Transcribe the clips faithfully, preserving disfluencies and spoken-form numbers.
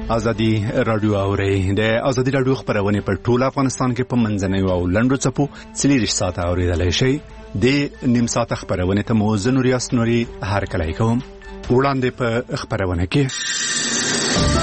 ازادي رادیو اوري د ازادي رادیو خبرونه په ټول افغانستان کې په منځنوي او لنډو چپو څلور ساعت اوریدلای شي د نیم ساعت خبرونه ته موزن ریاست نوري هر کله کوم وړاندې په خبرونه کې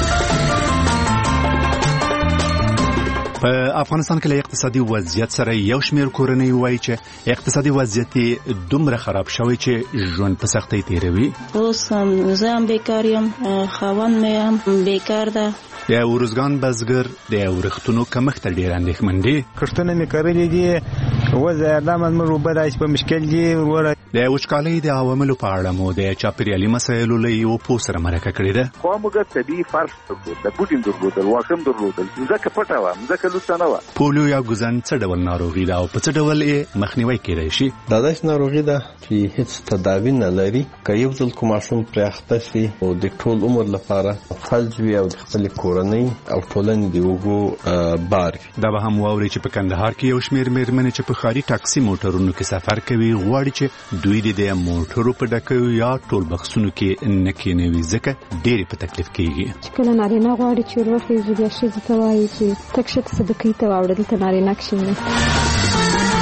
په افغانستان کې له اقتصادي وضعیت سره یو شمېر کورنۍ وایي چې اقتصادي وضعیت دومره خراب شوی چې ژوند په سختۍ تیروي. اوس زه هم بیکار یم، خاوند مې هم بیکار ده. د ورزګان بزګر د ورښتونو کمښت ډېر اندېښمن دي. کښتونه مې کرلي دي، وضع لامل مې اوبه داسې په مشکل دي. د وچکالۍ د عواملو په اړه مو د چاپېریالي مسایلو له یو پوه سره مرکه کړې ده. خو موږ طبیعي فرش درلود، د بوټین درلودل، واښم درلودل، ځمکه پټه وه، ځمکه لوڅه نه وه. پولیو یا ګوزن څه ډول ناروغي ده او په څه ډول یې مخنیوی کېدای شي؟ دا داسې ناروغي ده چې هیڅ تداوی نه لري. که یو ځل کوم ماشوم پرې اخته شي او د ټول عمر لپاره فلج وي او د خپلې کورنۍ او ټولنې د اوږو بار وي. دا به هم واوري چې په کندهار کې یو شمېر مېرمنې چې په ښاري ټاکسي موټرونو کې سفر کوي غواړي چې دوی د موټرو په ډکیو یا ټول بکسونو کې نه کېنوي ځکه ډېرې په تکلیف کېږي. چې کله نارینه غواړي چې ور وخېږي بیا ښځې ته وایي چې تک ښه ته صدقې ته واوړه، دلته نارینه کښېني.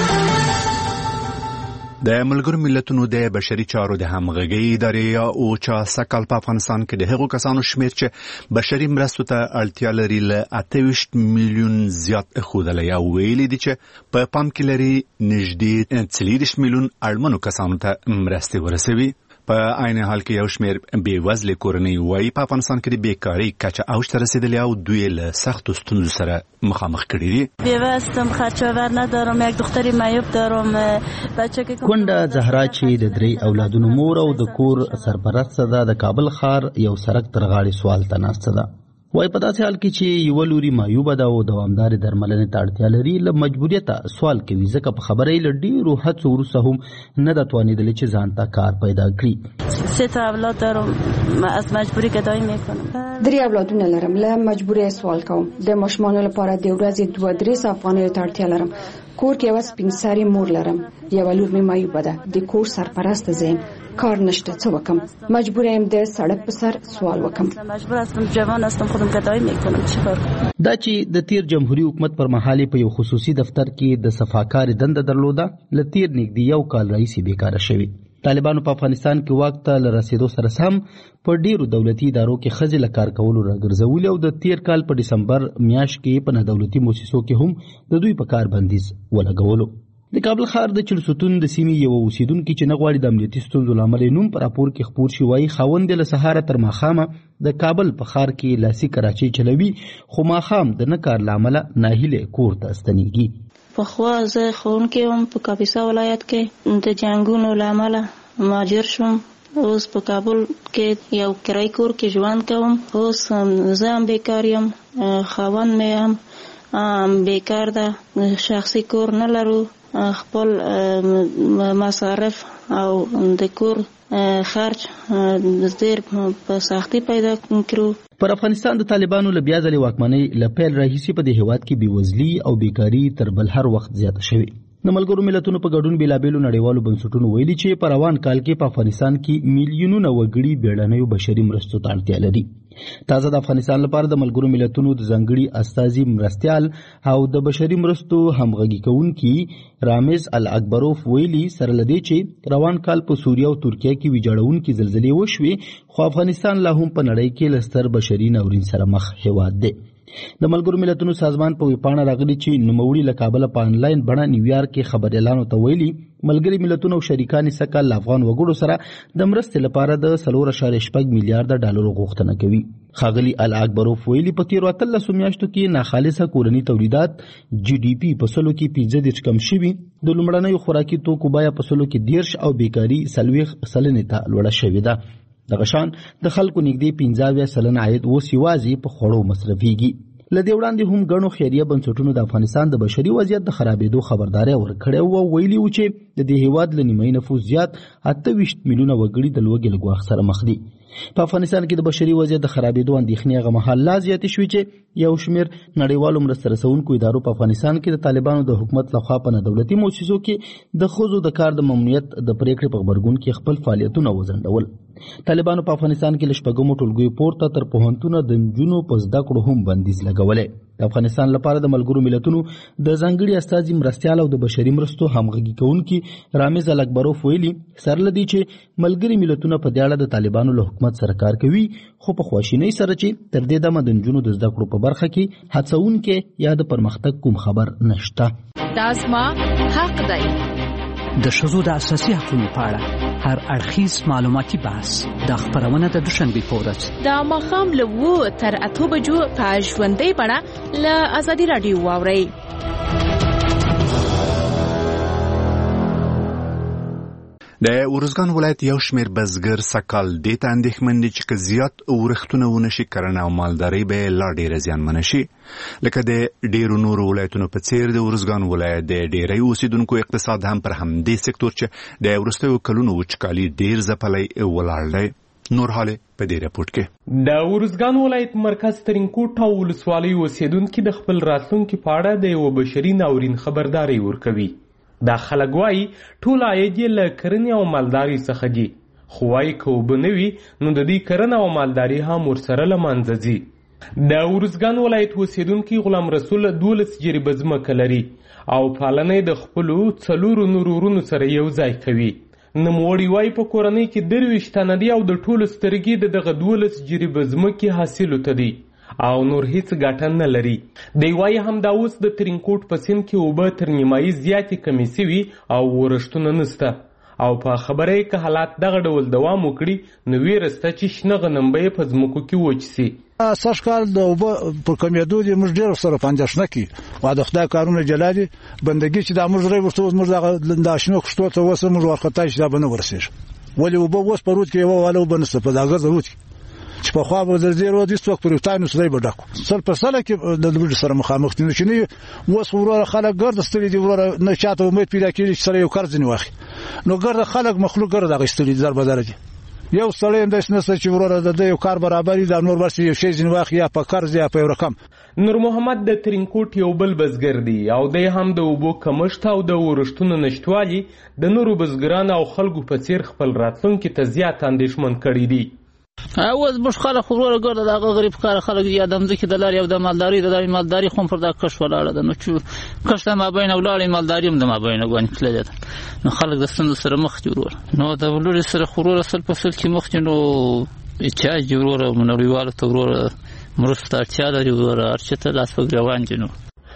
د ملګرو ملتونو د بشري چارو د همغږۍ ادارې او چا سکل په افغانستان کې د هغو کسانو شمېر چې بشري مرستو ته اړتیا لري له اته ویشت میلیون زیات ښودلی او ویلي دي چې په پام کې لري نږدې څلېرویشت میلیون اړمنو کسانو ته مرستې ورسوي. په عین حال کې یو شمېر بې وزلې کورنۍ وایي په افغانستان کې د بیکارۍ کچه اوج ته رسیدلې او دوی له سختو ستونزو سره مخامخ کړي دي. بیوستم، خرچاور ندارم، یک دختری معیوب دارم. بچه که کونډه زهرا چې د درې اولادونو مور او د کور سرپرست ده د کابل ښار یو سړک تر غاړې سوال ته ناسته ده. وای په داسې حال کې چې یو لوري معیوبه ده او دوامدارې درملنې ته اړتیا لري، له مجبوریته سوال کوي ځکه په خبرې له ډېرو هڅو وروسته هم نه ده توانېدلې چې ځان ته کار پیدا کړي. سه تا اولاد دارم، از مجبوری گدایی میکنم. درې اولادونه لرم، له مجبوری سوال کوم. د ماشومانو لپاره د ورځې دوه درې سوه افغانیو ته اړتیا لرم. کور کې یوه سپین سرې مور لرم، یوه لور مې معیوبه ده، د کور سرپرست زه یم، کار نشته، څه وکم؟ مجبور یم د سړک په سر سوال وکم. مجبور هستم، جوان هستم، خودم گدایی میکنم، چیکار کنم؟ دا چې د تیر جمهوریت حکومت پر مهال په یو خصوصي دفتر کې د صفاکار دنده درلوده، له تیر نږدې یو کال راهیسې بیکاره شوی. طالبانو په افغانستان کې واک ته له رسیدو سره سم په ډیرو دولتي ادارو کې ښځې له کار کولو راګرځولي او د تیر کال په ډسمبر میاشت کې په نه دولتي مؤسسو کې هم د دوی په کار بندیز ولګولو. د کابل ښار د چړستون د سیمې یو اوسیدونکي چې نه غواړي د امنیتي ستونزو له امله نوم په راپور کې خپور شي وایي خاوند له سهاره تر ماښامه د کابل په ښار کې لاسي کراچۍ چلوي، خو ماښام د نه کار له امله ناهیلې کور ته ستنېږي. پخوا زه ښوونکی وم په کاپیسا ولایت کې، د جنګونو له امله مهاجر شوم. اوس په کابل کې یو کرایي کور کې ژوند کوم. اوس زه هم بیکار یم، خاوند مې هم بیکار ده، شخصي کور نه لرو، خپل مصارف او د کور خرج ډېر په سختي پیدا کړو. پر افغانستان د طالبانو له بیا ځلې واکمنۍ له پیل راهیسې په دې هېواد کې بېوزلي او بیکاري تر بل هر وخت زیاته شوې. د ملګرو ملتونو په ګډون بېلابېلو نړیوالو بنسټونو ویلي چې په روان کال کې په افغانستان کې میلیونونه وګړي بیړنیو بشري مرستو ته اړتیا لري. تازه د افغانستان لپاره د ملګرو ملتونو د ځانګړي استازي مرستیال او د بشري مرستو همغږي کوونکي رامز الاکبروف ویلي سره لدی چې روان کال په سوریه او ترکیه کې ویجاړونکي زلزلې وشوې، خو افغانستان لا هم په نړۍ کې له ستر بشري ناورین سره مخ هېواد دی. د ملګرو ملتونو سازمان په ویبپاڼه راغلي چې نوموړي له کابله په انلاین بڼه نیویارک کې خبریالانو ته ویلي ملګري ملتونو او شریکان یې سږ کال له افغان وګړو سره د مرستې لپاره د څلور اعشاریه شپږ میلیارډه ډالرو غوښتنه کوي. ښاغلي الاکبروف ویلي په تیرو اتلسو میاشتو کې ناخالصه کورني تولیدات جی ډي پي په سلو کې پنځه دېرش کم شوي، د لومړنیو خوراکي توکو بیه په سلو کې دېرش او بیکاري څلوېښت سلنې ته لوړه شوې ده. دغه شان د خلکو نږدې پنځه اویا سلنه عاید اوس یوازې په خوړو مصرفېږي. له دې وړاندې هم ګڼو خیریه بنسټونو د افغانستان د بشري وضعیت د خرابېدو خبرداری ورکړې وه او ویلي وو چې د دې هېواد له نیمایي نفوس زیات اته ویشت میلیونه وګړي د لوږې له ګواښ سره مخ دي. په افغانستان کې د بشري وضعیت د خرابېدو اندېښنې هغه مهال لا زیاتې شوې چې یو شمېر نړیوالو مرسته رسوونکو ادارو په افغانستان کې د طالبانو د حکومت لخوا په نه دولتي مؤسسو کې د ښځو د کار د ممنوعیت د پرېکړې په غبرګون کې خپل فعالیتونه وځنډول. طالبانو په افغانستان کې له شپږمو ټولګیو پورته تر پوهنتونه د نجونو په زده کړو هم بندیز لګولی. د افغانستان لپاره د ملګرو ملتونو د ځانګړي استازي مرستیال او د بشري مرستو همغږي کوونکي رامز الکبروف ویلي سره لدی چې ملګري ملتونه په دې اړه د طالبانو له حکومت سره کار کوي، خو په خواشینۍ سره چې تر دې دمه د نجونو د زده کړو په برخه کې هڅونکې یا د پرمختګ کوم خبر نشته. دا زما حق دی. د ښځو د اساسي حقوقو په اړه هر اړخیز معلوماتي بحث د خبرونه د دوشنبې په ورځ د ماښام له اوو تر اتو بجو په ژوندۍ بڼه له ازادي راډیو واورئ. د ارزګان ولایت یو شمېر بزګر سکال دې ته اندېښمن دي چې که زیات ورښتونه ونه شي کرنه او مالدارۍ به لا ډېره زیانمنه شي. لکه د ډېرو نورو ولایتونو په څېر د ارزګان ولایت د ډېری اوسېدونکو اقتصاد هم پر همدې سکتور چې د وروستیو کلونو وچکالي ډېر ځپلی ولاړ دی. نور حال په دې راپورټ کې د ورزګان ولایت مرکز ترینکوټ او ولسوالۍ اوسېدونکي د خپل راتلونکي په اړه د یوه بشري ناورین خبرداری ورکوي. دا خلک وایي ټول عاید یې له کرنې او مالدارۍ څخه دي، خو وایي که اوبه نه وي نو د دوی کرنه او مالداري هم ورسره له منځه ځي. د ورزګان ولایت اوسېدونکي غلام رسول دولس جریبه ځمکه لري او پالنه د خپلو څلورو نورو ورونو سره یو ځای کوي. نوموړي وایي په کورنۍ کې درویشت تنه دي او د ټولو سترګې د دغه دولس جریبه ځمکې حاصلو ته دي او نور هیڅ ګټه نه لري. دی وایي همدا اوس د ترینکوټ په سیند کې اوبه تر نیمایي زیاتې کمې سوي او ورښتونه نسته او په خبره یې که حالات دغه ډول دوام وکړي نو ویره سته چې شنه غنم به یې په ځمکو کې وچ سي. سږ کال د اوبه پر کمېدو دي موږ ډېر سره په اندېښنه کې و د خدای کارونه جلا دي. بندګي چې دا موږ رای ورته موږ دغه د شنو کښتو ته اوس موږ ورخطا چې دا به نه ورسېږي، ولې اوبه اوس په رود کې یوه واله اوبه نسته په دغه رود کې چې پخوا به د دې رود هېڅوک پر یوتانو سړی به ډک و سل پر سله کې د لوږې سره مخامخ دي. نو چې نه اوس وروره خلک ګرده ستړي دي، وروره نه چاته امید پیدا کېږي چې سره یو کار ځینې واخلي، نو ګرده خلک مخلوق ګرده هغه ستړي دي دربدره دي. یو سړی هم داسې نشته چې وروره د ده یو کار برابر وي، دا نور ورسې یو شی ځینې واخلي یا په قرض یا په یو رقم. نور محمد د ترینکوټ یو بل بزګر دی او دی هم د اوبو کمښت او د ورښتونو نشتوالي د نورو بزګرانو او خلکو په څېر خپل راتلونکي ته زیات اندېښمن کړي دي. اوس موږ خلک وروره ګرده دغه غریب کاره خلک یا د مځکې د لارې او د مالدارۍ د لارې مالداري خو هم پر دا کښت ولاړه ده، نو چې کښت د مابینه ولاړې مالداري هم د مابینه ګوانې تللې ده، نو خلک د ستونزو سره مخ دي وروره. نو د لورې سره خو وروره سل په سل کې مخ دي، نو احتیاج دي وروره نړیوالو ته وروره مرستو ته اړتیا لري، وروره هر څه ته لاس په ګرېوان دي. نو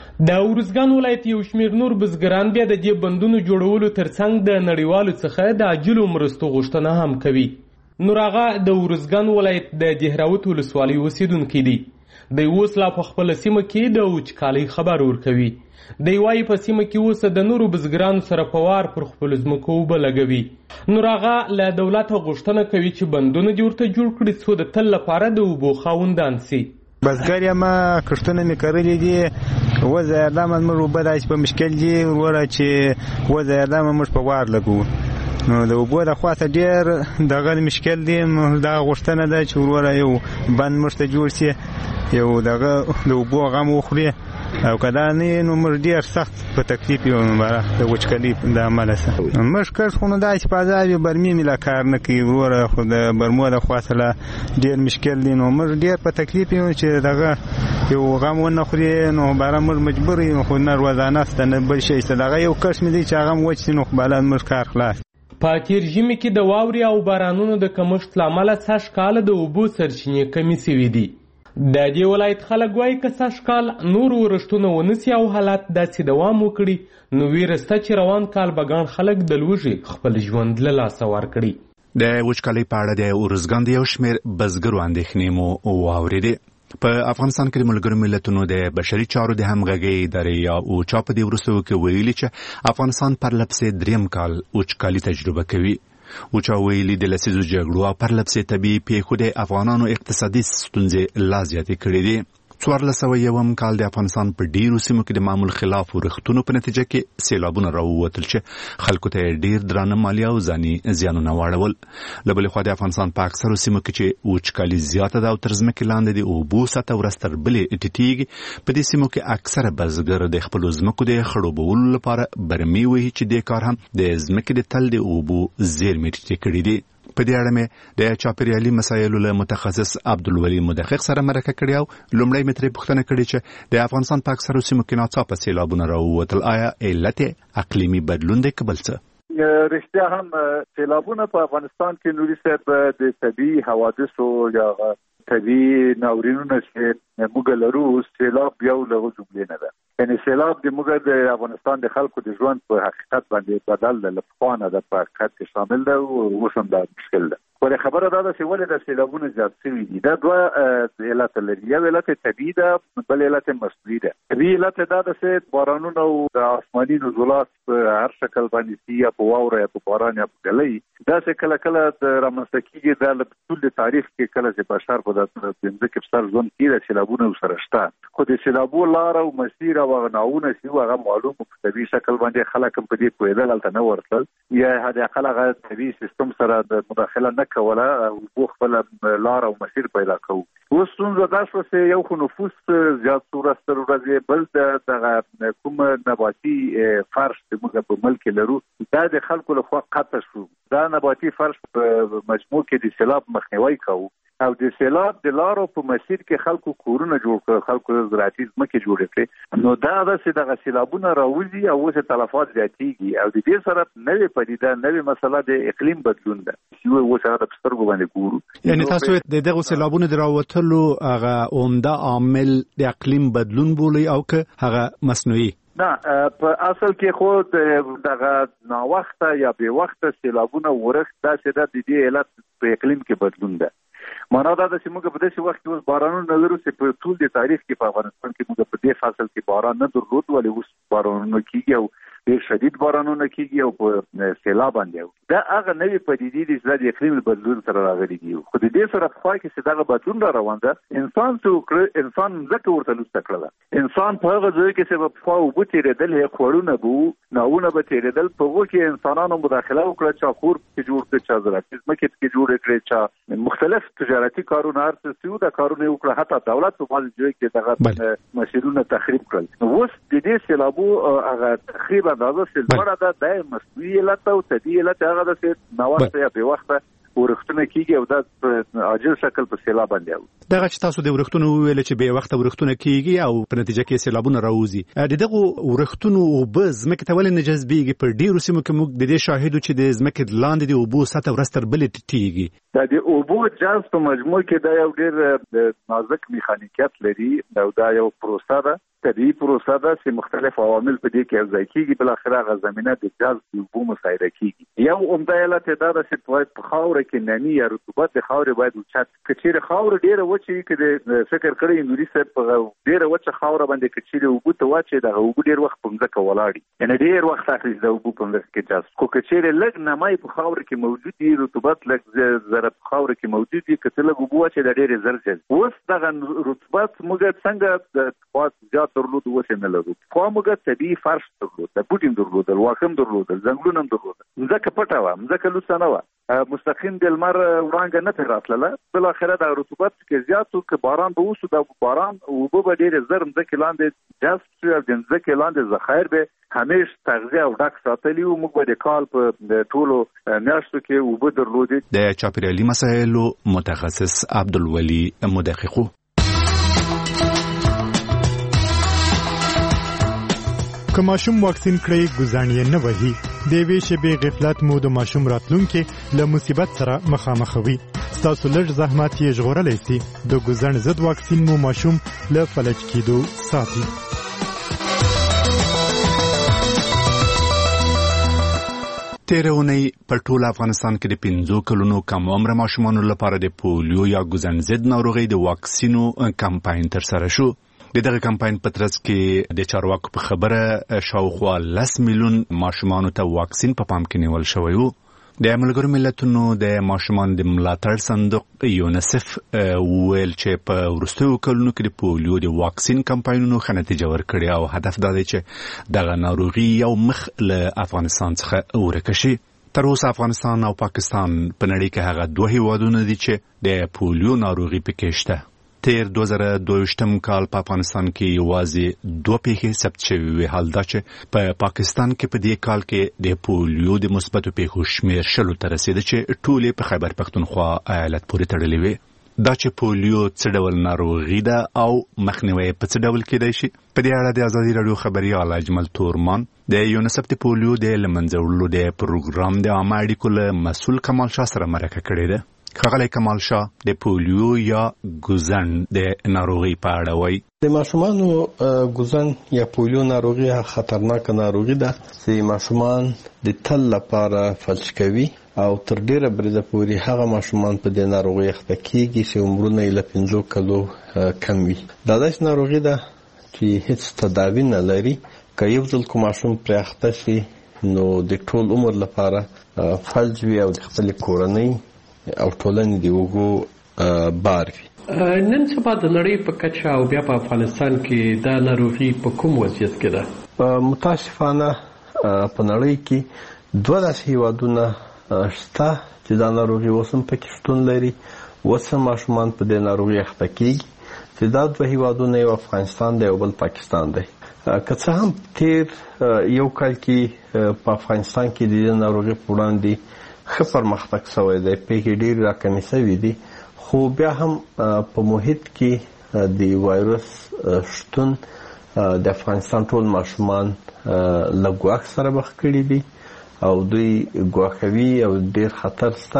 د ورزګان ولایت یو شمېر نور بزګران بیا د دې بندونو جوړولو ترڅنګ د نړیوالو څخه د عاجلو مرستو غوښتنه هم کوي. نور هغه د ورزګان ولایت د دهراوت ولسوالۍ اوسېدونکی دی. دی اوس لا په خپله سیمه کې د وچکالۍ خبر ورکوي. دی وایي په سیمه کې اوس د نورو بزګرانو سره په وار پر خپلو ځمکو اوبه لګوي. نور هغه له دولته غوښتنه کوي چې بندونه دې ورته جوړ کړي څو د تل لپاره د اوبو خاوندان سي. بزګر یم، کښتونه مې کرلي دي، وضع اعلامه موږ اوبه داسې په مشکل دي وروره چې وضع اعلامه موږ په وار لګوو. نو د اوبو د خواته ډېر دغه مشکل دی. دغه غوښتنه ده چې وروره یو بند موږ ته جوړ سي، یو دغه د اوبو غم وخوري، او که دا نه نو موږ ډېر سخت په تکلیف یو د وچکالۍ د امله سره. موږ کښت خو نو داسې په عذاب یو برمې مې لا کار نه کوي وروره، خو د برمو د خواته لا ډېر مشکل دی. نو موږ ډېر په تکلیف یو چې دغه یو غم ونه خوري، نو باره موږ مجبور یو، خو نه روزانه سته نه بل شی سته. دغه یو کښت مې دی چې هغه هم وچ سي، نو خو بالا موږ کار خلاص. په تیر ژمي کې د واورې او بارانونو د کمښت له امله سږ کال د اوبو سرچینې کمې سوي دي. د دې ولایت خلک وایي که سږ کال نور ورښتونه ونه سي او حالات داسې دوام وکړي نو ویره سته چې روان کال به ګڼ خلک د لوږې خپل ژوند له لاسه ورکړي. د وچکالۍ په اړه د ارزګان د یو شمېر بزګرو اندېښنې مو واورېدې. په افغانستان کې د ملګرو ملتونو د بشري چارو د همغږۍ ادارې یا اوچا په دې وروستیو کې ویلي چې افغانستان پرلپسې دریم کال وچکالي تجربه کوي. اوچا ویلي د لسیزو جګړو او پرلپسې طبیعي پیښو د افغانانو اقتصادي ستونزې لا زیاتې کړې دي. څوارلس سوه یوم کال د افغانستان په ډیرو سیمو کې د معمول خلاف ورښتونو په نتیجه کې سیلابونه راووتل چې خلکو ته ډیر درانه مالي او ځاني زیانونه واړول. له بلې خوا د افغانستان په اکثرو سیمو کې چې وچکالي زیاته ده او تر ځمکې لاندې د اوبو سطحه ورځ تر بلې ټیټیږي، په دې سیمو کې اکثره بزګر د خپلو ځمکو د خړوبولو لپاره برمې وهي چې دې کار هم د ځمکې د تل د اوبو زیرمې ټیټې کړي دي. په دې اړه مې د چاپیریالي مسایلو له متخصص عبدالولي مدقق سره مرکه کړې او لومړی مې ترې پوښتنه کړې چې د افغانستان په اکثرو سیمو کې ناڅاپه سیلابونه راووتل، آیا علت اقلیمي بدلون دی که بل څه؟ رښتیا هم سیلابونه په افغانستان کې نوري صاحب د طبیعي حوادثو یا طبیعي ناورینونو چې موږ لرو، سیلاب یو له جملې نه ده. یعنی سیلاب د موږ د افغانستان د خلکو د ژوند په حقیقت باندې بدل د لپخوانه د په حقیقت کې شامل ده او اوس هم دا مشکل ده. ولې خبره دا ده چې ولې د سیلابونو زیات شوي دي؟ دا دوه علت لري. یو علت طبیعي ده، بل علت مصنوعي ده. طبیعي علت دا ده چې بارانونه او د آسماني نزولات په هر شکل باندې سي یا په واوره یا په باران یا په ګلۍ، دا چې کله کله د رامنځته کېږي دا له ټول تاریخ کې کله چې بشر په داسې ځمکې په سر ژوند کوي د سیلابونو سره شته، خو د سیلابو لاره او مسیر او ناونه چې هغه معلوم په طبیعي شکل باندې خلک هم په دې پوهېدل هلته نه ورتلل یا حد اقل هغه طبیعي سیستم سره د مداخله نه کوله او خپل لاره او مسیر پیدا کوو. اوس څنګه دا شو چې یو خو نفوس زیات ورسته ورځي، بل د کوم نباتي فرش چې موږ په ملک لرو دا د خلکو لخوا قطع شو. دا نباتي فرش په مجموع کې د سیلاب مخنیوي کوو او د سیلاب د لارو په مسیر کې خلکو کورونه جوړ کړل، خلکو زراعتي ځمکې جوړې کړې، نو دا داسې دغه سیلابونه راوځي او اوس تلفات زیاتېږي او د دې سره نوې پدیده نوې مسله د اقلیم بدلون ده چې اوس هغه د سترګو باندې ګورو. یعنی تاسو د دغه سیلابونو د راوتلو هغه عمده عامل د اقلیم بدلون بولي او که هغه مصنوعي؟ نه، په اصل کې خو دغه ناوخته یا بې وخته سیلابونه ورښت داسې ده د دې علت په اقلیم کې بدلون ده. معنا دا ده چې موږ په داسې وخت کې اوس بارانونه نه لرو چې په ټول د تاریخ کې په افغانستان کې موږ په دې فصل کې باران نه درلود، ولې اوس بارانونه کېږي او ډېر شدید بارانونه کېږي او په سیلاب باندې. دا هغه نوې پدیدې دي چې د اقلیم بدلون سره راغلي دي، خو د دې سره په خوا کې چې دغه بدلون را روان ده، انسان څه انسان ځکه ورته لوسته کړله. انسان په هغه ځای کې چې په خوا اوبه تېرېدل، هغه خوړونه به ناونه به تېرېدل، په هغو کې انسانانو مداخله وکړه، چا کور پکې جوړ کړه، چا زراعتي ځمکې پکې جوړې کړې، چا مختلف تجارتي کارونه هر څه چې دا کارونه وکړه، حتی دولت په بعضې ځای کې دغه مسیرونه تخریب کړل. نو اوس د دې سیلابو هغه تخریب اندازه سیلبره ده، دا مصنوعي علت او طبیعي علت هغه ده چې ناوخته یا بې وخته ورښتونه کېږي او دا په عاجل شکل په سیلاب باندې اوي. دغه چې تاسو د ورښتونو وویل چې بې وخته ورښتونه کېږي او په نتیجه کې سیلابونه راوځي، د دغو ورښتونو اوبه ځمکې ته ولې نه جذبېږي؟ په ډېرو سیمو کې موږ د دې شاهد یو چې د ځمکې لاندې د اوبو سطحه ورځ تر بلې ټیټېږي. دا د اوبو جذب په مجموع کې دا یو ډېر نازک میخانیکیت لري او دا یو پروسه ده، طبیعي پروسه ده چې مختلف عوامل په دې کې یوځای کېږي، بالاخره هغه زمینه د جذب د اوبو مساعده کېږي. یو عمده علت دا ده چې باید په خاوره کې نمی یا رطوبت د خاورې باید اوچت، که چېرې خاوره ډېره وچه وي، که د فکر کړی نوري صاحب په ډېره وچه خاوره باندې که چېرې اوبو ته واچوي، دغه اوبه ډېر وخت په مځکه ولاړي، یعنې ډېر وخت اخلي د اوبو په مځکه کې جذب. خو که چېرې لږ نمی په خاوره کې موجود وي، رطوبت لږ ذره په خاوره کې موجود وي، که ته لږ اوبه واچوي دا ډېرې زر جذب. اوس دغه رطوبت موږ څنګه د ارتفاعات زیات درلود اوس یې نه لرو. خو موږ طبیعي فرش درلود، د بوټ هم درلودل، واښه هم درلودل، ځنګلونه هم درلودل، مځکه پټه وه، مځکه لوڅه نه وه، مستقیم د لمر وړانګه نه پرې راتلله. بالاخره د رطوبت کې زیات و، که باران به وشو د باران اوبه به ډېرې زر مځکې لاندې جذب شي او د مځکې لاندې ذخایر به همیش تغذیه او ډک ساتلي وو. موږ به د کال په ټولو میاشتو کې اوبه درلودې. د چاپیریالي مسایلو متخصص عبدالولي مدقق. که ماشوم واکسین کړئ ګزاڼ یې نه وهي. د یوې شېبې غفلت مو د ماشوم راتلونکي له مصیبت سره مخامخوي. ستاسو لږ زحمت یې ژغورلی سي. د ګزاڼ ضد واکسین مو ماشوم له فلج کېدو ساتي. تیره اونۍ په ټول افغانستان کې د پنځو کلونو کم عمره ماشومانو لپاره د پولیو یا ګزاڼ ضد ناروغۍ د واکسینو کمپاین ترسره شو. د دغه کمپاین په ترڅ کې د چارواکو په خبره شاوخوا لس میلیون ماشومانو ته واکسین په پام کې نیول شوی و. د ملګرو ملتونو د ماشومان د ملاتړ صندوق یونیسف ویل چې په وروستیو کلونو کې د پولیو د واکسین کمپاینونو ښه نتیجه ورکړې او هدف دا دی چې دغه ناروغي یو مخ له افغانستان څخه ورکه شي. تر اوسه افغانستان او پاکستان په نړۍ کې هغه دوه هیوادونه دي چې د پولیو ناروغي پکې شته. تیر دوه زره دوهویشتم کال په افغانستان کې یوازې دوه پیښې ثبت شوې وې، حال دا چې په پاکستان کې په دې کال کې د پولیو د مثبتو پیښو شمېر شلو ته رسېده چې ټولې په خیبر پښتونخوا ایالت پورې تړلې وې. دا چې پولیو څه ډول ناروغي ده او مخنیوی په څه ډول کېدای شي، په دې اړه د ازادي راډیو خبریال اجمل تورمان د یونیسف د پولیو د له منځه وړلو د پروګرام د عامه اړیکو له مسؤل کمال شاه سره مرکه کړې ده. ښاغلی کمال شاه د پولیو یا ګوزن د ناروغي په اړه وایي. د ماشومانو ګوزن یا پولیو ناروغي خطرناکه ناروغي ده چې ماشومان د تل لپاره فلج کوي او تر ډیره بریده پورې هغه ماشومان په دې ناروغي اخته کیږي چې عمرونه یې له پنځو کلو کم وي. دا داسې ناروغي ده چې هیڅ تداوی نه لري. که یو ځل کوم ماشوم پرې اخته شي نو د ټول عمر لپاره فلج وي او د خپلې کورنۍ او ټولنې د اوږو بار وي. نن سبا د نړۍ په کچه او بیا په افغانستان کې دا ناروغي په کوم وضعیت کې ده؟ متاسفانه په نړۍ کې دوه داسې هیوادونه شته چې دا ناروغي اوس هم پکې شتون لري، اوس هم ماشومان په دې ناروغي اخته کېږي، چې دا دوه هیوادونه یو افغانستان دی او بل پاکستان دی. که څه هم تیر یو کال کې په افغانستان کې د دې ناروغي په وړاندې ښه پرمختګ شوی دی، پیښې ډېرې راکمې شوي دي، خو بیا هم په محیط کې د وایرس شتون د افغانستان ټول ماشومان له ګواښ سره مخ کړي دي او دوی ګواښوي او ډېر خطر شته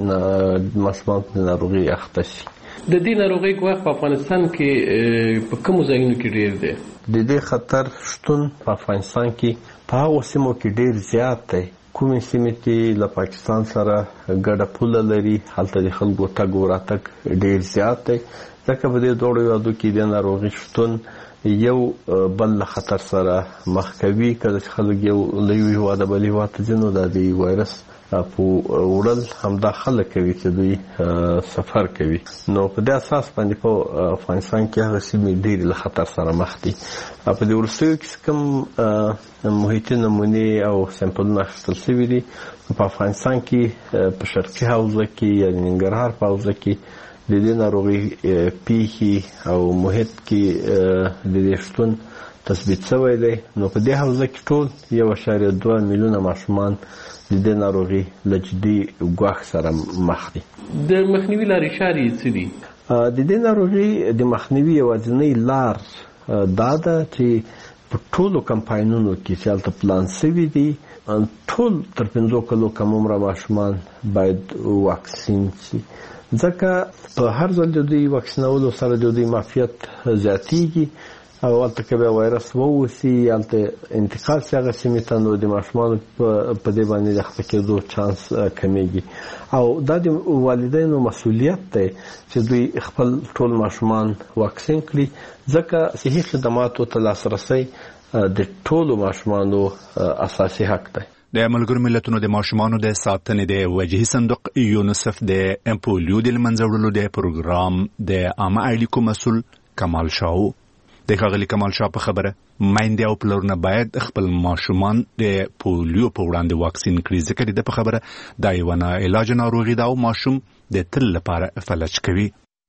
چې ماشومان په ناروغي اخته شي. د دې ناروغۍ ګواښ په افغانستان کې په کومو ځایونو کې ډېر دی؟ د دې خطر شتون په افغانستان کې په هغو سیمو کې ډېر زیات دی کومې سیمې چې له پاکستان سره ګډه پوله لري، هلته د خلکو تګ او راتګ ډېر زیات دی، ځکه په دې دواړو هېوادو کې د ناروغي شتون یو بل له خطر سره مخ کوي. کله چې خلک یو له یو هېواده بل هېواد ته ځي نو دا د وایرس په وړل همدا خلک کوي چې دوی سفر کوي. نو په دې اساس باندې په افغانستان کې هغه سیمې ډېرې له خطر سره مخ دي. په دې وروستیو کې کوم محیطي نمونې او سمپلونه اخیستل شوي دي په افغانستان کې په شرقي حوزه کې یا د ننګرهار په حوزه کې د دې ناروغي پیښې او محیط کې د دې شتون تثبیت شوی دی. نو په دې حوزه کې ټول یو اعشاریه دوه میلیونه ماشومان د دې ناروغي له جدي ګواښ سره مخ دي. د مخنیوي لارې چارې څه دي؟ د دې ناروغي د مخنیوي یوازینۍ لار دا ده چې په ټولو کمپاینونو کې چې هلته پلان شوي دي ټول تر پنځو کلو کم عمره ماشومان باید واکسین شي، ځکه په هر ځل د دوی واکسینولو سره د دوی معافیت زیاتیږي او هلته که بیا وایرس ووسي هلته انتقال شي هغه سیمې ته نو د ماشومانو په دې باندې د اخته کېدو چانس کمیږي. او دا د والدینو مسؤلیت دی چې دوی خپل ټول ماشومان واکسین کړي، ځکه صحي خدماتو ته لاسرسی د ټولو ماشومانو اساسي حق دی. د ملګرو ملتونو د ماشومانو د ساتنې د وجهي صندوق یونیسف د پولیو د له منځه وړلو د پروګرام د عامه اړیکو مسؤل کمال شاه د ښاغلي کمال شاه په خبره میندې او پلرونه باید خپل ماشومان د پولیو په وړاندې واکسین کړي، ځکه د په خبره دا یوه ناعلاجه ناروغي ده او ماشوم د تل لپاره فلج کوي.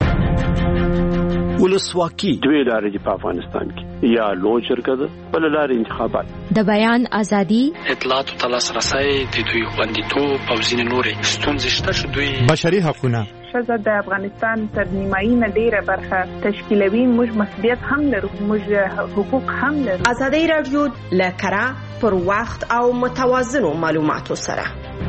ولسواکي دوی لارې دي په افغانستان کې، یا لوی جرګه ده بل لارې انتخابات، د بیان ازادي، اطلاعاتو ته لاسرسی، د دوی خوندیتوب او ځینې نورې ستونزې شته چې دوی بشري حقونه ښځه د افغانستان تر نیمایي نه ډېره برخه تشکیلوي. موږ مسؤلیت هم لرو، موږ حقوق هم لرو. ازادي راډیو له کره پر وخت او متوازنو معلوماتو سره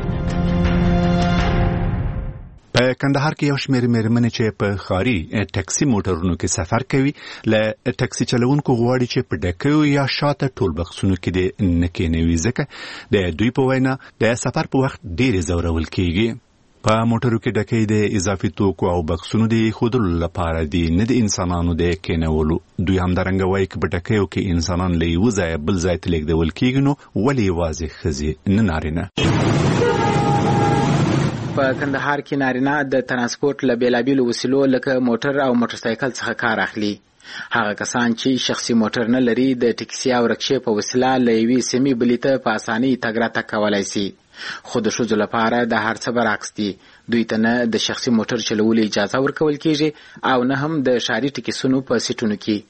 په کندهار کې یو شمېر مېرمنې چې په ښاري ټکسي موټرونو کې سفر کوي له ټکسي چلوونکو غواړي چې په ډکیو یا شاته ټول بکسونو کې د نه کېنوي، ځکه د دوی په وینا د سفر په وخت ډېرې ځورول کېږي. په موټرو کې ډکې د اضافي توکو او بکسونو د ایښودلو لپاره دي، نه د انسانانو د کېنولو. دوی همدارنګه وایي که په ډکیو کې انسانان له یوه ځایه بل ځای ته لېږدول کېږي نو ولې یوازې ښځې نه نارینه؟ په کندهار کې نارینه د ترانسپورت له بیلابیلو وسیلو لکه موټر او موټر سایکل څخه کار اخلي. هغه کسان چې شخصي موټر نه لري د ټکسي او رکشې په وسیله له یوې سیمې بلې ته په اسانۍ تګ راتګ کولی سي، خو د ښځو لپاره د هر څه برعکس دي. دوی ته نه د شخصي موټر چلولو اجازه ورکول کیږي او نه هم د ښاري ټکسونو په سیټونو کې.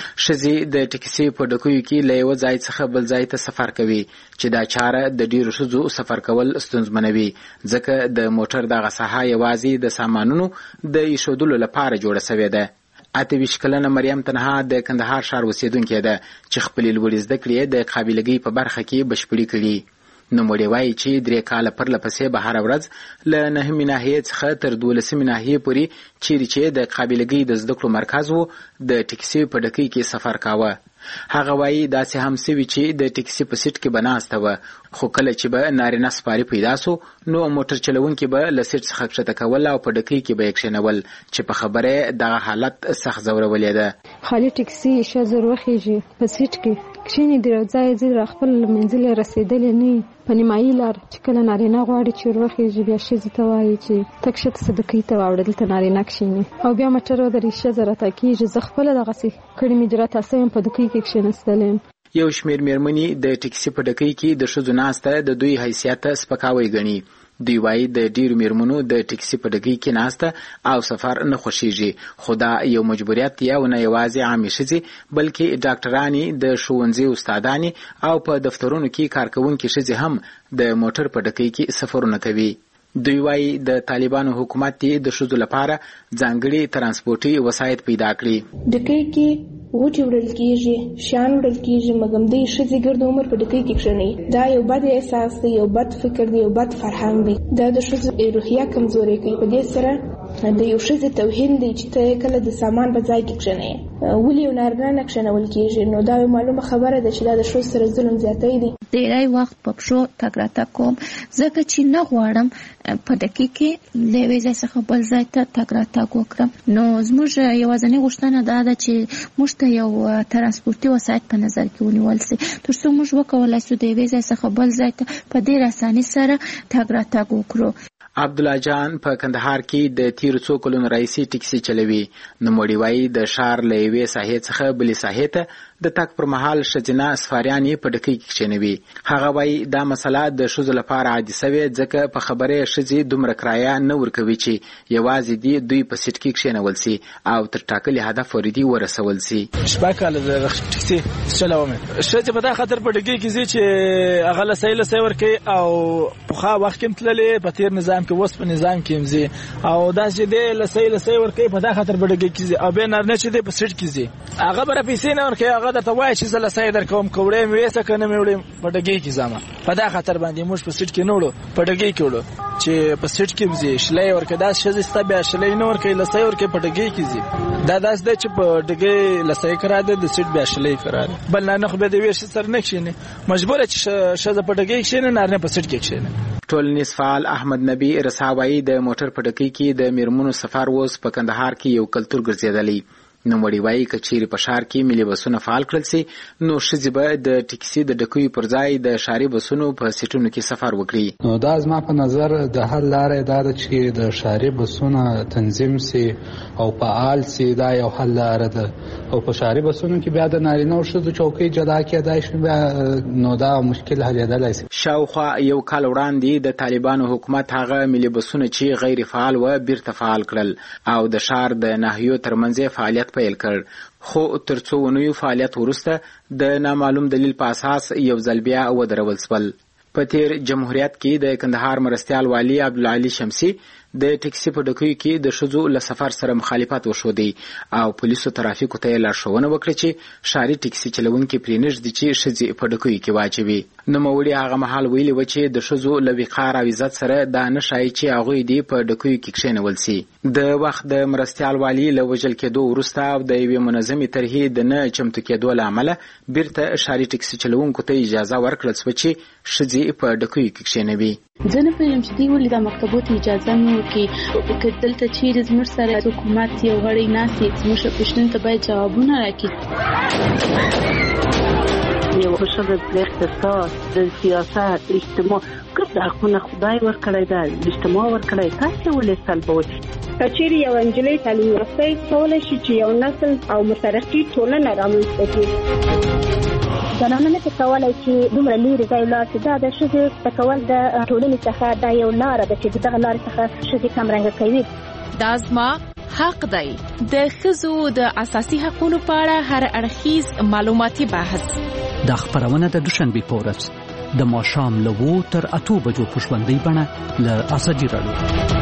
ښځې د ټکسي په ډکیو کې له یو ځای څخه بل ځای ته سفر کوي چې دا چاره د ډیرو ښځو سفر کول ستونزمنوي ځکه د موټر دغه ساحه یوازې د سامانونو د ایښودلو لپاره جوړه شوې ده. اته ویشت کلنه مریم تنها د کندهار ښار اوسیدونکې ده چې خپلې لوړې زده کړې د قابلګۍ په برخه کې بشپړې کړي. نوموړې وایي چې درې کاله پرله پسې به هره ورځ له نهمې ناحیې څخه تر دولسمې ناحیې پورې چیرې چې د قابلګۍ د زده کړو مرکز و د ټکسي په ډکۍ کې سفر کاوه. هغه وایي داسې هم سوي چې د ټکسي په سیټ کې به ناسته وه خو کله چې به نارینه سپاري پیدا سو نو موټر چلونکي به له سیټ څخه کښته کول او په ډکۍ کې به یې کښېنول چې په خبره دغه حالت سخت ځورولې ده. خالي ټکسي ښځو وروخیږي په سیټ کې کښېني د یو ځای ځای خپل منزل رسېدلی نه په نیمایي لار چې کله نارینه غواړي چې وروخیږي بیا ښځې ته وایي چې تګ شه ته څه ډکۍ ته واوړه دلته نارینه کښېني او بیا موټر ودرې ښځه راته کېږي. زه خپله دغسې کړي مې جرات هسه یم په ډکۍ کې کښېنستلی یم. یو شمېر مېرمنې د ټکسي په ډکۍ کې د ښځو ناسته د دوی حیثیت سپکاوی ګڼي. دوی وایي د ډیرو مېرمنو د ټکسي په ډکۍ کې ناسته او سفر نه خوښیږي خو دا یو مجبوریت یا نه یوازې عامې ښځې بلکې ډاکټرانې د ښوونځي استادانې او په دفترونو کې کارکوونکې ښځې هم د موټر په ډکۍ کې سفرونه کوي. دوی وایي د طالبانو حکومت د ښځو لپاره ځانګړي ترانسپورټي وسایط پیدا کړي. ډکۍ کې غوټې وړل کېږي، شیان وړل کېږي، مګم دوی ښځې ګرد عمر په ډکۍ کې کښېنوي. دا یو بد احساس دی، یو بد فکر دی، یو بد فرهنګ دی. دا د ښځو روحیه کمزورې کوي. په دې سره د یو ښځې توهین دی چې ته کله د سامان په ځای کې کښېنوې. ولې یو نارینه نه کښېنول کېږي؟ نو دا یو معلومه خبره ده چې دا د ښځو سره ظلم زیاتی دی. ډېری وخت په پښو تګ راتګ کوم ځکه چې نه غواړم په ډکۍ کې له یوې ځای څخه بل ځای ته تګ راتګ وکړم. نو زموږ یوازینۍ غوښتنه دا ده چې موږ ته یو ترانسپورټي وسایط په نظر کې ونیول سي تر څو موږ وکولای شو د یوې ځای څخه بل ځای ته په ډېر اسانۍ سره تګ راتګ وکړو. عبدالله جان په کندهار کې د تیرو څو کلونو راهیسې ټکسي چلوي. نوموړی وایي د ښار له یوې ساحې څخه بلې ساحې ته د تګ پر مهال ښځینه سفاریان یې په ډکۍ کې کښېنوي. هغه وایي دا مسله د ښځو لپاره عادي سوې ځکه په خبره ښځې دومره کرایه نه ورکوي چې یوازې دې دوی په سیټ کې کښېنول سي او تر ټاکلي هدف ورې ورسول سي. شپږ کاله د ټکسي چلوم. ښځې په دا خاطر په ډکۍ کې ځي چې هغه له سیل سي ورکوي او پخوا وخت کې تللې په تیر نظام کې وس په نظام کې مزي او دا چې دې له سیل سي ورکوي په دا خاطر په ډکۍ کې ځي او به نارنه چې دې په سیټ کې ځي هغه بر پیسې نه ورکوي. هغه درته وایي چې زه له سي در کوم کوړې مې وسه کنه مې وړم په ډکۍ کې ځم. په دا خاطر باندې موږ په سیټ کې نه وړو په ډکۍ کې وړو چې په سیټ کې مزي شلې ورکوي. دا ښځې ستا بیا شلې نه ورکوي له سي ورکوي په ډکۍ کې ځي. دا داس دی چې په ډکۍ له سي کرا ده د سیټ بیا شلې کرا ده بل نه خو به دې ویش سره نه کښینه مجبور چې ښځه په ډکۍ کښینه نارنه په سیټ کې کښینه. ټولنیز فعال احمد نبی رساوایی د موټر په ډکۍ کې د میرمنو سفر اوس په کندهار کې یو کلتور ګرځېدلی. نوموړی وایي که چیرې په ښار کې ملي بسونه فعال کړل سي نو ښځې به د ټکسي د ډکیو پر ځای د ښاري بسونو په سیټونو کې سفر وکړي. نو دا زما په نظر د حل لارې دا ده چې د ښاري بسونه تنظیم سي او فعال سي. دا یو حل لاره ده او په ښاري بسونو کې بیا د نارینه او ښځو چوکۍ جدا کېدای شي نو دا مشکل حلېدلی سي. شاوخوا یو کال وړاندې د طالبانو حکومت هغه ملي بسونه چې غیر فعال و بیرته فعال کړل او د ښار د ناحیو ترمنځ فعالیت پیل کړ. خو تر څو ونیو فعالیت وروسته د نامعلوم دلیل په اساس یو ځل بیا ودرول شول. په تیر جمهوریت کې د کندهار مرستیال والی عبدالعلي شمسی د ټکسي په ډکیو کې د ښځو له سفر سره مخالفت وښودی او پولیسو ترافیکو ته یې لارښوونه وکړه چې ښاري ټکسي چلوونکي پرېنږدي چې ښځې په ډکیو کې واچوي. نوموړي هغه مهال ویلي و چې د ښځو له وقار او عزت سره دا نه ښایي چې هغوی دې په ډکیو کې کښېنول سي. د وخت د مرستیال والي له وژل کېدو وروسته او د یوې منظمې طرحې د نه چمتو کېدو له امله بیرته ښاري ټکسي چلوونکو ته اجازه ورکړل شوه چې ښځې په ډکیو کې کښېنوي. زه نه پوهېږم چې دوی ولې دا مکتبو ته اجازه نه ورکوي. که دلته چیرې زموږ سره حکومت یو غړی ناست وي زموږ پوښتنو ته باید جوابونه راکړي. یو ښځه د اقتصاد د سیاست اجتماع ګډ حقونه خدای ورکړی ده اجتماع ورکړی تاسې ولې سلبوئ؟ که چیرې یو نجلۍ تعلیم یافته کولی شي چې یو نسل او مترقي ټولنه رامنځته کړي. زنانه نه کولای چې دومره لري ځای لاړ شي. دا د ښځې تکول د ټولنې څخه دا یو لاره ده چې دغه لارې څخه ښځې کمرنګه کوي. دا زما حق دی. د ښځو د اساسي حقوقو په اړه هر اړخیز معلوماتي بحث. دا خبرونه د دوشنبې په ورځ د ماښام له اوو تر اتو بجو په ژوندۍ بڼه له ازادي راډیو.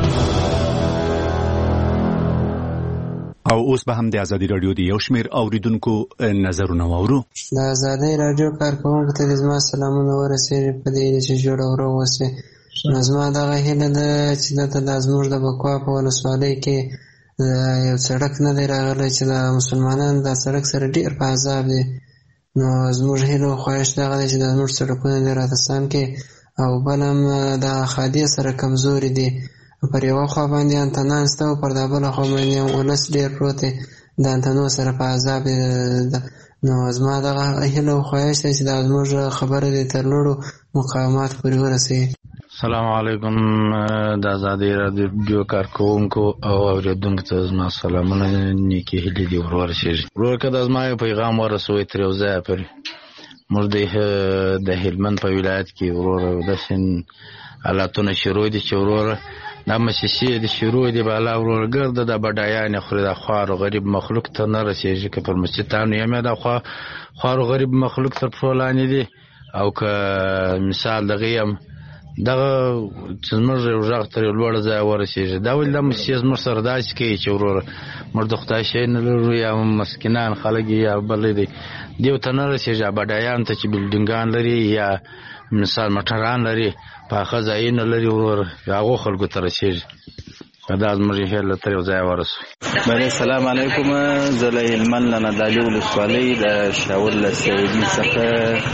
او اوس به هم د ازادي راډیو د یو شمېر اوریدونکو نظرونه واورو. د ازادي راډیو کارکوونکو ته زما سلامونه ورسېږي په دې چې جوړه ورو اوسئ. نو زما دغه هیله ده چې دلته دا زموږ د بکوا په ولسوالۍ کې یو سړک نه دی راغلی چې د مسلمانانو دا سړک سره ډېر په عذاب دی. نو زموږ هیله او خواهش دغه دی چې دا زموږ سړکونه دې راته سم کړي. او بل هم د خادیې سره کمزوري دي. پر یوه خوا باندې انتنان شته او پر دا بله خوا باندې هم ولس ډېر پروت دی د انتنو سره په عذاب دی. نو زما دغه هیله او خواهش دی چې دا زموږ خبره دی تر لوړو مقامات پورې ورسوي. السلام علیکم د ازادي راډیو کارکوونکو او اوریدونکو ته زما سلامونه نیکې هیلې دي ور ورسېږي. ورور که د زما یو پیغام ورسوئ تر یو ځایه پورې. موږ د هلمند په ولایت کې ورور داسې حالاتونه شروع دي چې ورور دا مسیسې د شروع دي بالا ورور ګرده د بډایانې خوري د خوار و غریب مخلوق ته نه رسېږي. که پر مسجدانو یم د خوار و غریب مخلوق تر پښو لاندې دي. او که مثال دغه یم دغه چې زموږ یو غږ تر یو لوړ ځایه ورسېږي. دا ولې دا مسیسې زموږ سره داسې کوي چې ورور موږ د خدای شی نه لرو یا مسکینان خلک یا بل دی دیو ته نه رسېږي. بډایانو ته چې بلډینګان لري یا مثال موټران لري پاخه ځایونه لري ورور هغو خلکو ته رسېږي. دا زموږ هیله تر یو ځایه ورسوي. بله السلام علیکم. زه له هلمند له نادعلي ولسوالۍ د شاول له سعودي څخه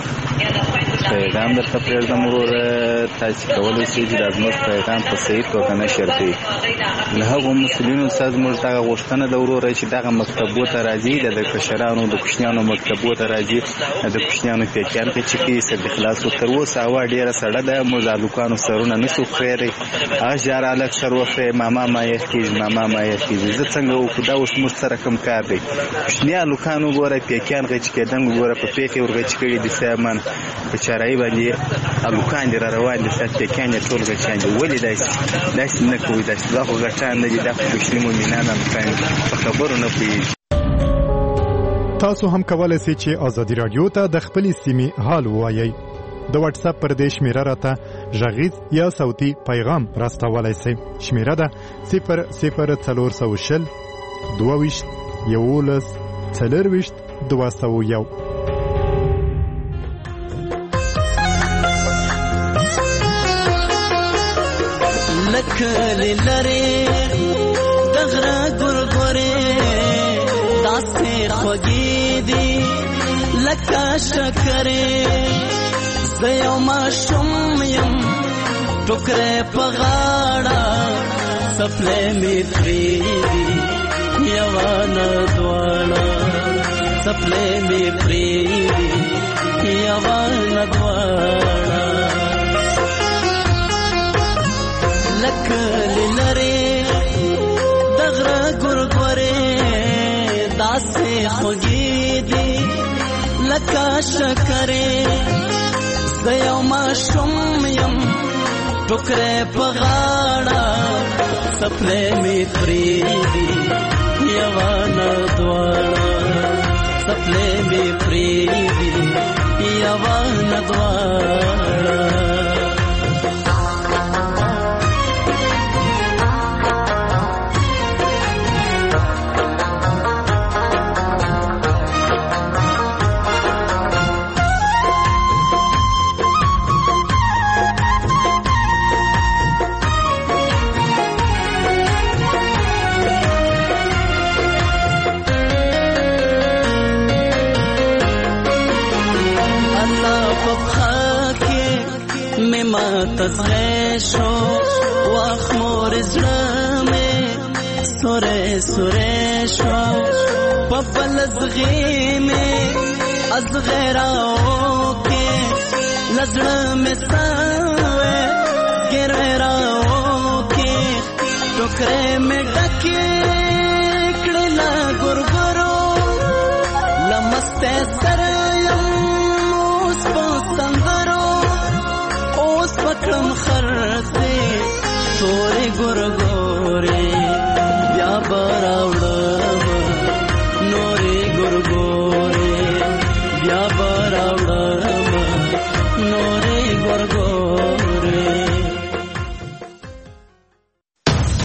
پیغام درته پرېږدم وروره. تاسې کولی شئ چې دا زموږ پیغام په صحیح توګه نشر کړئ. له هغو مسؤلینو څخه زموږ دغه غوښتنه ده وروره چې دغه مکتبو ته راځي د کشرانو د کوچنیانو مکتبو ته راځي د کوچنیانو پیکیان کې چې کوي صد خلاصو. تر اوسه هوا ډېره سړه ده. موږ هلکانو سرونه نشو خورېدی. هغه ژر هلک سر وخورې ماما ما یخ کېږي ماما ما یخ کېږي. زه څنګه وکړو دا اوس موږ سره کوم کار دی. کوچني هلکان وګوره پیکیان غچ کېدل وګوره په پیکې ورغچ کړي دي سامان په چارایي باندې هلکان دي را روان دي سات پیکیان یې ټول غچان دي. ولې داسې داسې نه کوئ؟ داسې دا خو غچان نه دي. دا خو کوچني مؤمنان هلکان په خبرو نه پوهېږي. تاسو هم کولی سئ چې ازادي راډیو ته د خپلې سیمې حال ووایئ. د واتس اپ پر دې شمیره راته غږیز یا صوتي پیغام راستولی سئ. شمیره ده صفر صفر څلور سوه شل دوه ویشت یولس څلرویشت دوه سوه یو. لکه لرې د غره ګورګورې داسې خوږې دي لکه شکرې. زه یو ماشوم یم ټوکرې په غاړه څپلۍ مې پرېږدي یوه نه دواړه څپلۍ مې پرېږدي یوه نه دواړه. لکه لرې د غره ګورګورې داسې خوږې دي لکه شکرې. زه یو ماشوم یم ټوکرې په غاړه څپلۍ مې پرېږدي یوه نه دواړه څپلۍ مې پرېږدي یوه نه دواړه. تزغې شو واخ مور زړه مې سورې سورې شو په بل زغې مې ازغې راو کې لزړه مې سوې ګروې راو کې ټوکرې مې ډکې کړې لا ګورګورو لمسته سره